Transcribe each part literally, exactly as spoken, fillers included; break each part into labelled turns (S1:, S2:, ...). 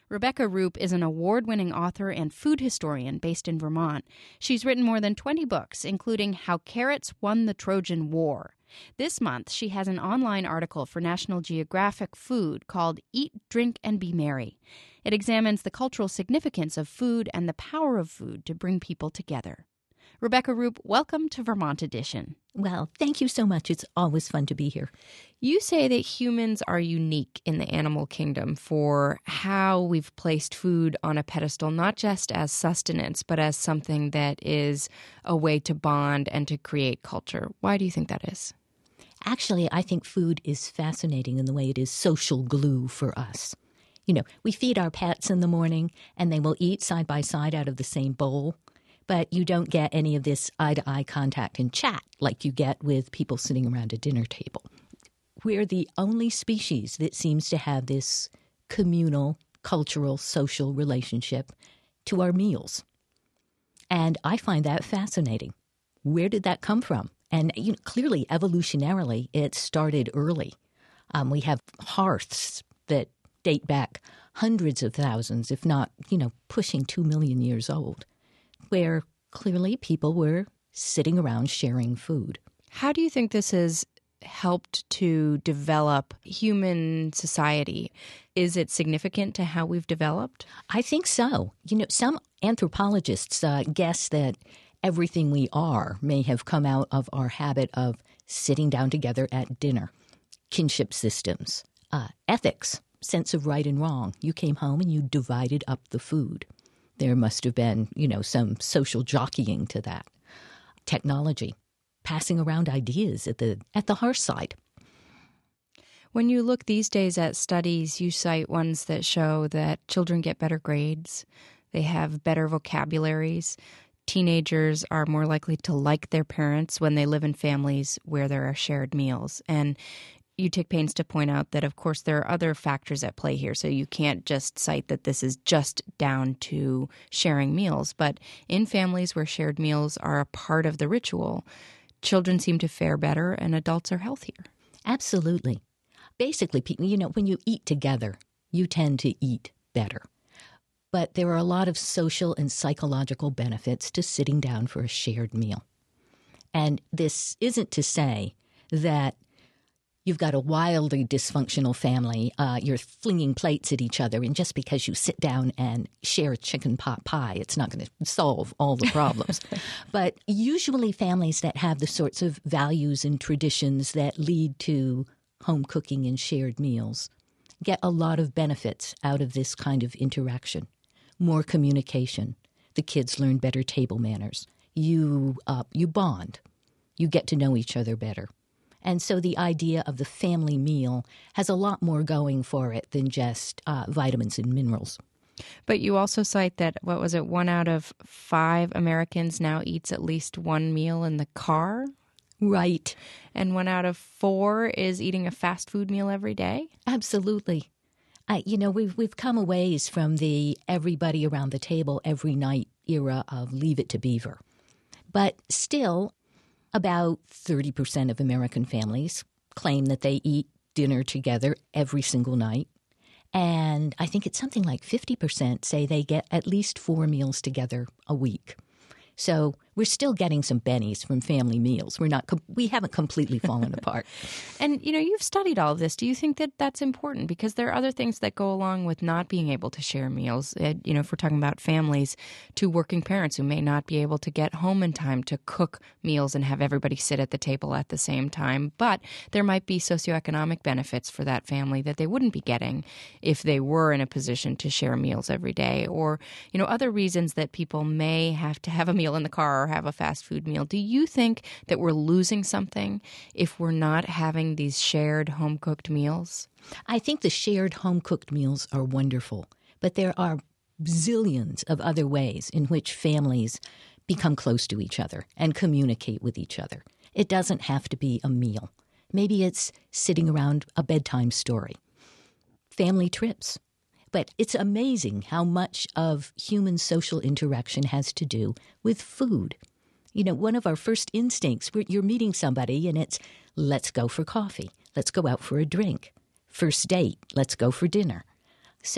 S1: Rebecca Roop is an award-winning author and food historian based in Vermont. She's written more than twenty books, including How Carrots Won the Trojan War. This month, she has an online article for National Geographic Food called Eat, Drink, and Be Merry. It examines the cultural significance of food and the power of food to bring people together. Rebecca Roop, welcome to Vermont Edition.
S2: Well, thank you so much. It's always fun to be here.
S1: You say that humans are unique in the animal kingdom for how we've placed food on a pedestal, not just as sustenance, but as something that is a way to bond and to create culture. Why do you think that is?
S2: Actually, I think food is fascinating in the way it is social glue for us. You know, we feed our pets in the morning, and they will eat side by side out of the same bowl. But you don't get any of this eye-to-eye contact and chat like you get with people sitting around a dinner table. We're the only species that seems to have this communal, cultural, social relationship to our meals. And I find that fascinating. Where did that come from? And you know, clearly, evolutionarily, it started early. Um, we have hearths that date back hundreds of thousands, if not, you know, pushing two million years old, where clearly people were sitting around sharing food.
S1: How do you think this has helped to develop human society? Is it significant to how we've developed?
S2: I think so. You know, some anthropologists uh, guess that everything we are may have come out of our habit of sitting down together at dinner, kinship systems, uh, ethics, sense of right and wrong. You came home and you divided up the food. There must have been, you know, some social jockeying to that. Technology, passing around ideas at the at the hearthside.
S1: When you look these days at studies, you cite ones that show that children get better grades, they have better vocabularies, teenagers are more likely to like their parents when they live in families where there are shared meals. And you take pains to point out that, of course, there are other factors at play here. So you can't just cite that this is just down to sharing meals. But in families where shared meals are a part of the ritual, children seem to fare better and adults are healthier.
S2: Absolutely. Basically, you know, when you eat together, you tend to eat better. But there are a lot of social and psychological benefits to sitting down for a shared meal. And this isn't to say that you've got a wildly dysfunctional family, uh, you're flinging plates at each other, and just because you sit down and share a chicken pot pie, it's not going to solve all the problems. But usually families that have the sorts of values and traditions that lead to home cooking and shared meals get a lot of benefits out of this kind of interaction. More communication. The kids learn better table manners. You, uh, you bond. You get to know each other better. And so the idea of the family meal has a lot more going for it than just uh, vitamins and minerals.
S1: But you also cite that, what was it, one out of five Americans now eats at least one meal in the car?
S2: Right.
S1: And one out of four is eating a fast food meal every day?
S2: Absolutely. I, you know, we've, we've come a ways from the everybody around the table every night era of Leave It to Beaver. But still, about thirty percent of American families claim that they eat dinner together every single night. And I think it's something like fifty percent say they get at least four meals together a week. So we're still getting some bennies from family meals. We're not, com- we haven't completely fallen apart.
S1: And, you know, you've studied all of this. Do you think that that's important? Because there are other things that go along with not being able to share meals. Uh, you know, if we're talking about families, two working parents who may not be able to get home in time to cook meals and have everybody sit at the table at the same time. But there might be socioeconomic benefits for that family that they wouldn't be getting if they were in a position to share meals every day. Or, you know, other reasons that people may have to have a meal in the car or have a fast food meal. Do you think that we're losing something if we're not having these shared home-cooked meals?
S2: I think the shared home-cooked meals are wonderful, but there are zillions of other ways in which families become close to each other and communicate with each other. It doesn't have to be a meal. Maybe it's sitting around a bedtime story, family trips. But it's amazing how much of human social interaction has to do with food. You know, one of our first instincts, you're meeting somebody and it's, let's go for coffee. Let's go out for a drink. First date, let's go for dinner. So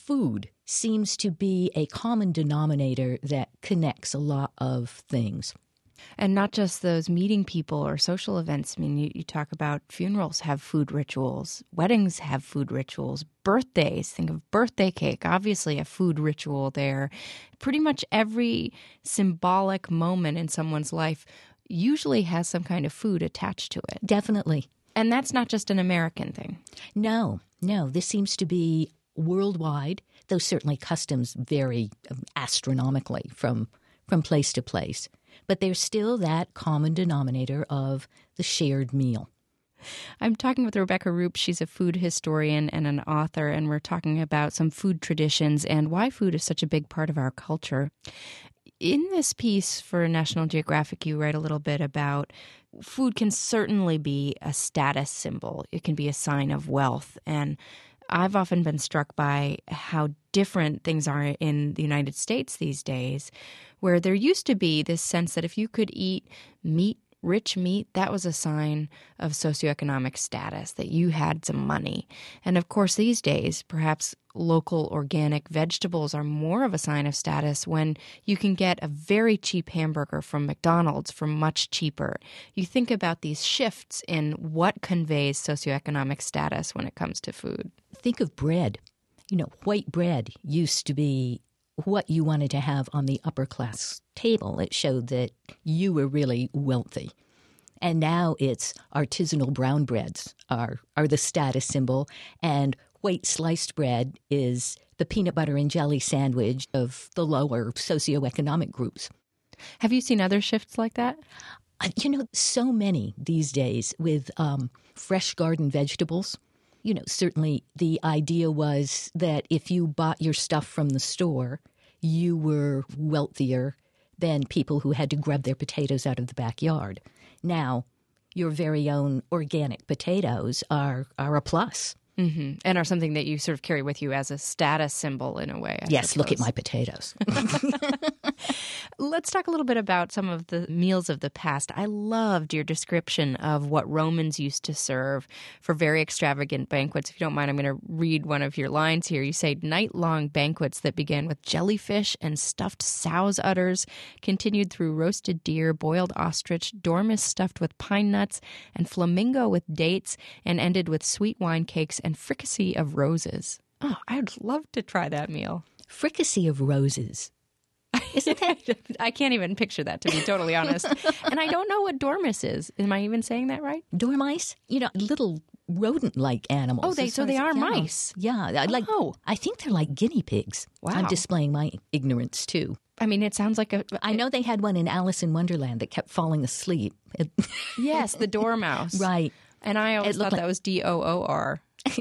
S2: food seems to be a common denominator that connects a lot of things.
S1: And not just those meeting people or social events. I mean, you, you talk about funerals have food rituals, weddings have food rituals, birthdays, think of birthday cake, obviously a food ritual there. Pretty much every symbolic moment in someone's life usually has some kind of food attached to it.
S2: Definitely.
S1: And that's not just an American thing.
S2: No, no. This seems to be worldwide, though certainly customs vary astronomically from from place to place. But there's still that common denominator of the shared meal.
S1: I'm talking with Rebecca Roop. She's a food historian and an author, and we're talking about some food traditions and why food is such a big part of our culture. In this piece for National Geographic, you write a little bit about food can certainly be a status symbol. It can be a sign of wealth. And I've often been struck by how different things are in the United States these days, where there used to be this sense that if you could eat meat, rich meat, that was a sign of socioeconomic status, that you had some money. And of course, these days, perhaps local organic vegetables are more of a sign of status when you can get a very cheap hamburger from McDonald's for much cheaper. You think about these shifts in what conveys socioeconomic status when it comes to food.
S2: Think of bread. You know, white bread used to be what you wanted to have on the upper class table. It showed that you were really wealthy. And now it's artisanal brown breads are, are the status symbol, and white sliced bread is the peanut butter and jelly sandwich of the lower socioeconomic groups.
S1: Have you seen other shifts like that?
S2: You know, so many these days with um, fresh garden vegetables. You know, certainly the idea was that if you bought your stuff from the store, you were wealthier than people who had to grub their potatoes out of the backyard. Now, your very own organic potatoes are, are a plus.
S1: Mm-hmm. And are something that you sort of carry with you as a status symbol in a way. I
S2: yes,
S1: suppose.
S2: Look at my potatoes.
S1: Let's talk a little bit about some of the meals of the past. I loved your description of what Romans used to serve for very extravagant banquets. If you don't mind, I'm going to read one of your lines here. You say, night-long banquets that began with jellyfish and stuffed sow's udders, continued through roasted deer, boiled ostrich, dormice stuffed with pine nuts, and flamingo with dates, and ended with sweet wine cakes and fricassee of roses. Oh, I'd love to try that meal.
S2: Fricassee of roses. Isn't that?
S1: I can't even picture that, to be totally honest. And I don't know what dormice is. Am I even saying that right?
S2: Dormice? You know, little rodent-like animals.
S1: Oh, they so they are
S2: yeah.
S1: mice.
S2: Yeah, like
S1: oh.
S2: I think they're like guinea pigs.
S1: Wow.
S2: I'm displaying my ignorance too.
S1: I mean, it sounds like a...
S2: I know they had one in Alice in Wonderland that kept falling asleep. It,
S1: yes, the dormouse.
S2: Right.
S1: And I always thought like, that was D O O R.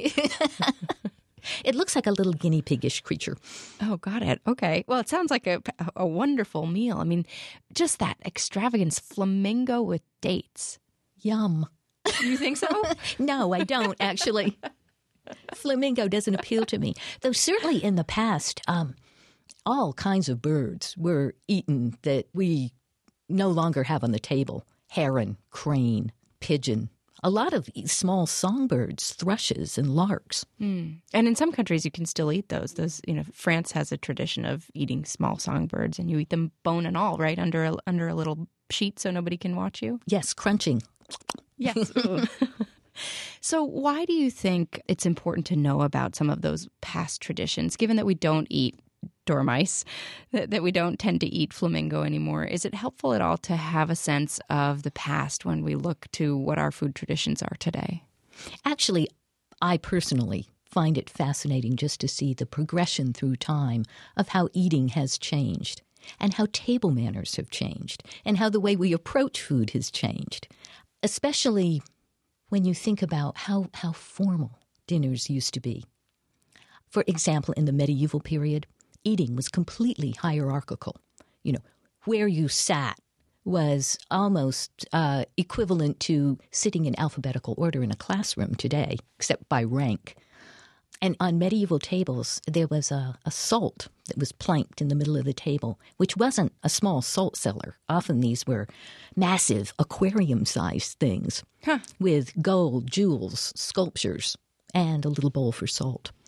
S2: It looks like a little guinea piggish creature.
S1: Oh, got it. Okay. Well, it sounds like a, a wonderful meal. I mean, just that extravagance, flamingo with dates.
S2: Yum.
S1: You think so?
S2: No, I don't, actually. Flamingo doesn't appeal to me. Though certainly in the past, um, all kinds of birds were eaten that we no longer have on the table. Heron, crane, pigeon. A lot of small songbirds, thrushes, and larks.
S1: Mm. And in some countries, you can still eat those. Those, you know, France has a tradition of eating small songbirds, and you eat them bone and all, right, under a, under a little sheet so nobody can watch you.
S2: Yes, crunching.
S1: Yes. So why do you think it's important to know about some of those past traditions, given that we don't eat dormice, that, that we don't tend to eat flamingo anymore? Is it helpful at all to have a sense of the past when we look to what our food traditions are today?
S2: Actually, I personally find it fascinating just to see the progression through time of how eating has changed and how table manners have changed and how the way we approach food has changed, especially when you think about how, how formal dinners used to be. For example, in the medieval period, eating was completely hierarchical. You know, where you sat was almost uh, equivalent to sitting in alphabetical order in a classroom today, except by rank. And on medieval tables, there was a, a salt that was planked in the middle of the table, which wasn't a small salt cellar. Often these were massive aquarium-sized things
S1: huh.
S2: with gold, jewels, sculptures, and a little bowl for salt.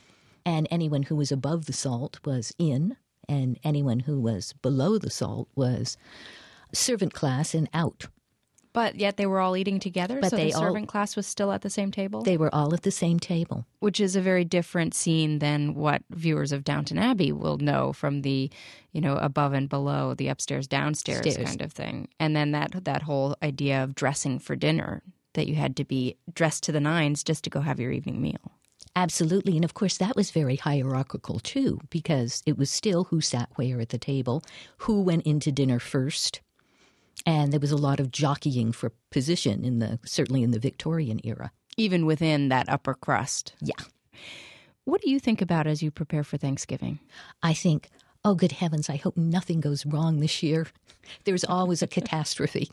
S2: And anyone who was above the salt was in, and anyone who was below the salt was servant class and out.
S1: But yet they were all eating together,
S2: but
S1: so
S2: they
S1: the servant
S2: all,
S1: class was still at the same table?
S2: They were all at the same table.
S1: Which is a very different scene than what viewers of Downton Abbey will know from the, you know, above and below, the upstairs, downstairs
S2: Stairs.
S1: kind of thing. And then that that whole idea of dressing for dinner, that you had to be dressed to the nines just to go have your evening meal.
S2: Absolutely. And of course, that was very hierarchical, too, because it was still who sat where at the table, who went into dinner first. And there was a lot of jockeying for position in the certainly in the Victorian era.
S1: Even within that upper crust.
S2: Yeah.
S1: What do you think about as you prepare for Thanksgiving?
S2: I think, oh, good heavens, I hope nothing goes wrong this year. There's always a catastrophe.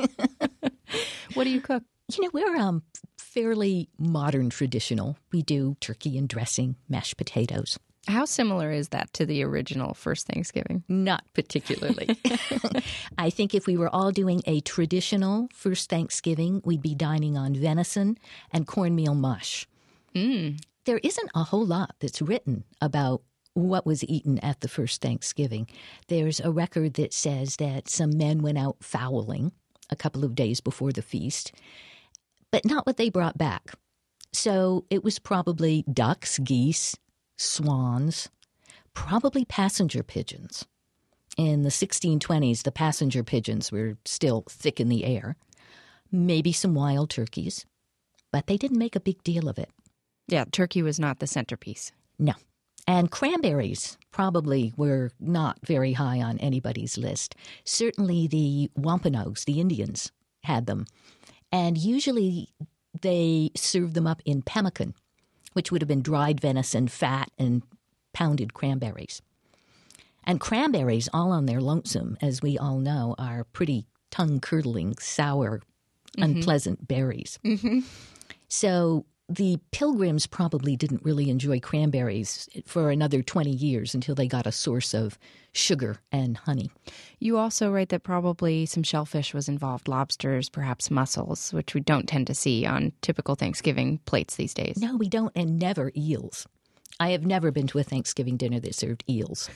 S1: What do you cook?
S2: You know, we're um, fairly modern traditional. We do turkey and dressing, mashed potatoes.
S1: How similar is that to the original first Thanksgiving?
S2: Not particularly. I think if we were all doing a traditional first Thanksgiving, we'd be dining on venison and cornmeal mush.
S1: Mm.
S2: There isn't a whole lot that's written about what was eaten at the first Thanksgiving. There's a record that says that some men went out fowling a couple of days before the feast, but not what they brought back. So it was probably ducks, geese, swans, probably passenger pigeons. In the sixteen twenties, the passenger pigeons were still thick in the air. Maybe some wild turkeys, but they didn't make a big deal of it.
S1: Yeah, turkey was not the centerpiece.
S2: No. And cranberries probably were not very high on anybody's list. Certainly the Wampanoags, the Indians, had them. And usually they served them up in pemmican, which would have been dried venison, fat, and pounded cranberries. And cranberries, all on their lonesome, as we all know, are pretty tongue-curdling, sour, mm-hmm. unpleasant berries.
S1: Mm-hmm.
S2: So the Pilgrims probably didn't really enjoy cranberries for another twenty years until they got a source of sugar and honey.
S1: You also write that probably some shellfish was involved, lobsters, perhaps mussels, which we don't tend to see on typical Thanksgiving plates these days.
S2: No, we don't, and never eels. I have never been to a Thanksgiving dinner that served eels.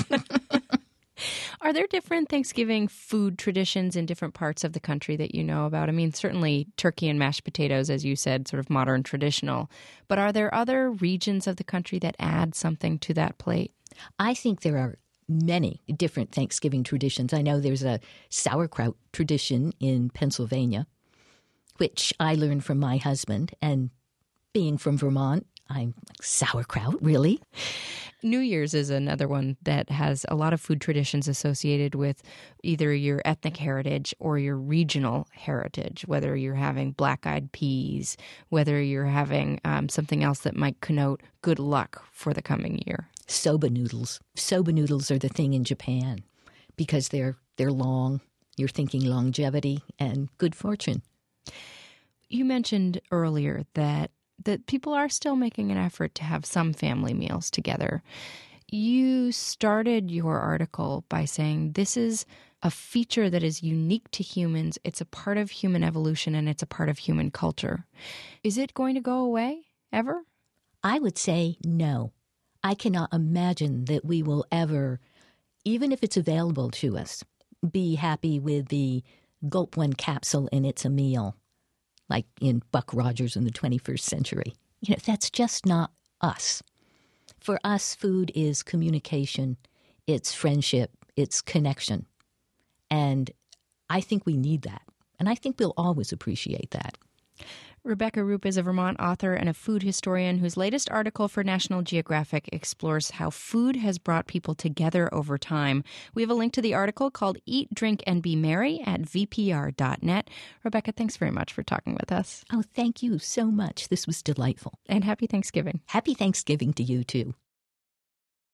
S1: Are there different Thanksgiving food traditions in different parts of the country that you know about? I mean, certainly turkey and mashed potatoes, as you said, sort of modern traditional. But are there other regions of the country that add something to that plate?
S2: I think there are many different Thanksgiving traditions. I know there's a sauerkraut tradition in Pennsylvania, which I learned from my husband. And being from Vermont, I'm like, sauerkraut, really?
S1: New Year's is another one that has a lot of food traditions associated with either your ethnic heritage or your regional heritage, whether you're having black-eyed peas, whether you're having um, something else that might connote good luck for the coming year.
S2: Soba noodles. Soba noodles are the thing in Japan because they're they're long. You're thinking longevity and good fortune.
S1: You mentioned earlier that that people are still making an effort to have some family meals together. You started your article by saying this is a feature that is unique to humans. It's a part of human evolution and it's a part of human culture. Is it going to go away ever?
S2: I would say no. I cannot imagine that we will ever, even if it's available to us, be happy with the gulp one capsule and it's a meal, like in Buck Rogers in the twenty-first century. You know, that's just not us. For us, food is communication, it's friendship, it's connection. And I think we need that. And I think we'll always appreciate that.
S1: Rebecca Roop is a Vermont author and a food historian whose latest article for National Geographic explores how food has brought people together over time. We have a link to the article called Eat, Drink, and Be Merry at v p r dot net. Rebecca, thanks very much for talking with us.
S2: Oh, thank you so much. This was delightful.
S1: And happy Thanksgiving.
S2: Happy Thanksgiving to you, too.